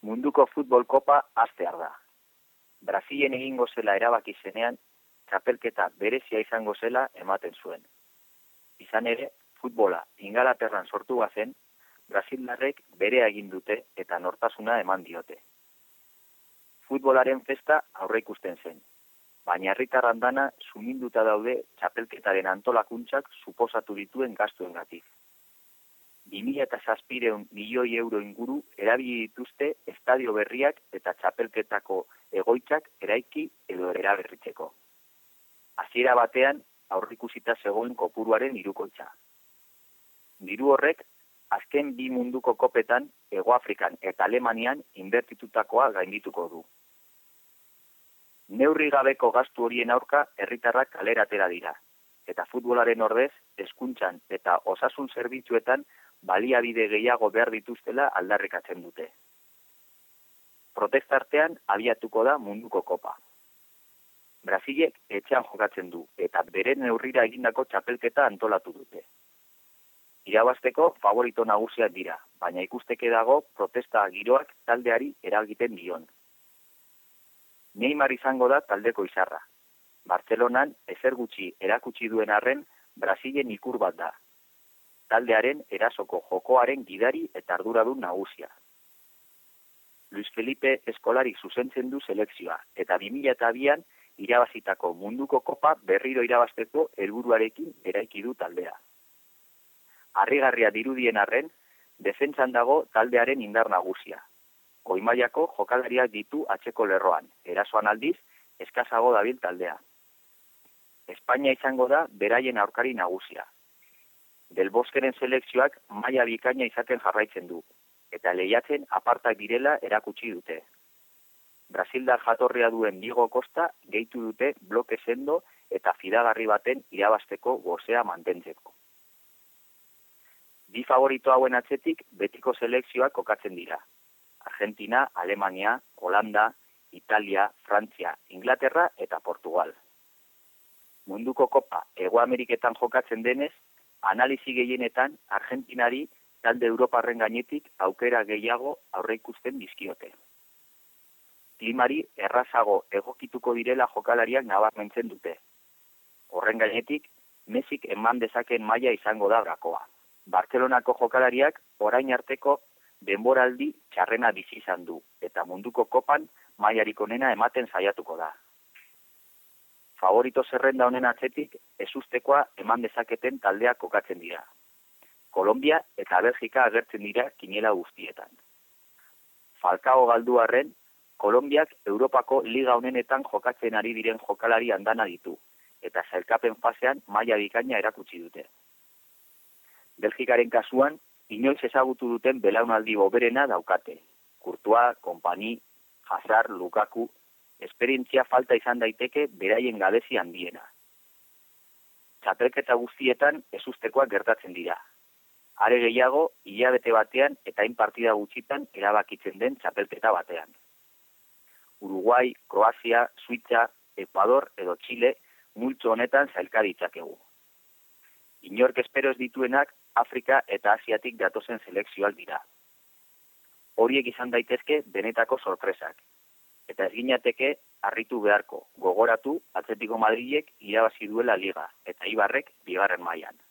munduko futbol kopa hastear da. Brasilen egingo zela erabaki zenean, txapelketa berezia izango zela ematen zuen. Izan ere, futbola Ingalaterran sortu bazen, Brasildarrek berea egin dute eta nortasuna eman diote. Futbolaren festa aurreikusten zen, baina herritar andana suminduta daude txapelketaren antolakuntzak suposatu dituen gastuengatik. 2.700 milioi euro inguru erabili dituzte estadio berriak eta txapelketako egoitzak eraiki edo eraberritzeko. Hasiera batean aurreikusita zegoen kopuruaren hirukoitza. Diru horrek azken 2 munduko kopetan Hegoafrikan eta Alemanian inbertitutakoa gaindituko du. Neurri gabeko gastu horien aurka herritarrak kalera atera dira, eta futbolaren ordez hezkuntzan eta osasun zerbitzuetan baliabide gehiago behar dituztela aldarrikatzen dute. Protestartean abiatuko da munduko kopa. Brasilek etxean jokatzen du eta bere neurrira egindako txapelketa antolatu dute. Irabazteko favorito nagusiak dira, baina ikusteke dago protesta giroak taldeari eragiten dion. Neymar izango da taldeko izarra. Bartzelonan ezer gutxi erakutsi duen arren Brasilen ikur bat da. Taldearen erasoko jokoaren gidari eta arduradun nagusia. Luis Felipe Eskolarik zuzentzen du selekzioa eta 2002an irabazitako munduko kopa berriro irabazteko helburuarekin eraiki du taldea. Harrigarria dirudien arren, defentsan dago taldearen indar nagusia. Goi-mailako jokalariak ditu atzeko lerroan, erasoan aldiz, eskasago dabil taldea. Espainia izango da beraien aurkari nagusia. Del Boskeren selekzioak maila bikaina izaten jarraitzen du, eta lehiatzen apartak direla erakutsi dute. Brasildar jatorria duen Diego Costa gehitu dute bloke sendo eta fidagarri baten irabazteko gozea mantentzeko. Bi favorito hauen atzetik betiko selekzioak kokatzen dira. Argentina, Alemania, Holanda, Italia, Frantzia, Inglaterra eta Portugal. Munduko kopa Hego Ameriketan jokatzen denez, analisi gehienetan Argentinari talde Europarren gainetik aukera gehiago aurreikusten dizkiote. Klimari errazago egokituko direla jokalariak nabarmentzen dute. Horren gainetik, Mesik eman dezaken maila izango da gakoa. Bartzelonako jokalariak orain arteko denboraldi txarrena bizi izan du, eta munduko kopan mailarik onena ematen saiatuko da. Favorito zerrenda honen atzetik ezustekoa eman dezaketen taldeak kokatzen dira. Kolombia eta Belgika agertzen dira kinela guztietan. Falcao galduarren, Kolombiak Europako liga honenetan jokatzen ari diren jokalari andana ditu, eta sailkapen fasean maila bikaina erakutsi dute. Belgikaren kasuan, inoiz ezagutu duten belaunaldi boberena daukate. Courtois, Kompani, Hazard, Lukaku, esperientzia falta izan daiteke beraien gabezi handiena. Txapelketa guztietan ezustekoak gertatzen dira. Are gehiago, hilabete batean eta hain partida gutxitan erabakitzen den txapelketa batean. Uruguai, Kroazia, Suitza, Ecuador edo Chile multzo honetan zailka ditzakegu. Inork espero ez dituenak Afrika eta Asiatik datozen selekzioak dira. Horiek izan daitezke benetako sorpresak. Eta ez ginateke harritu beharko, gogoratu Atletico Madrilek irabazi duela liga eta Eibarrek bigarren mailan.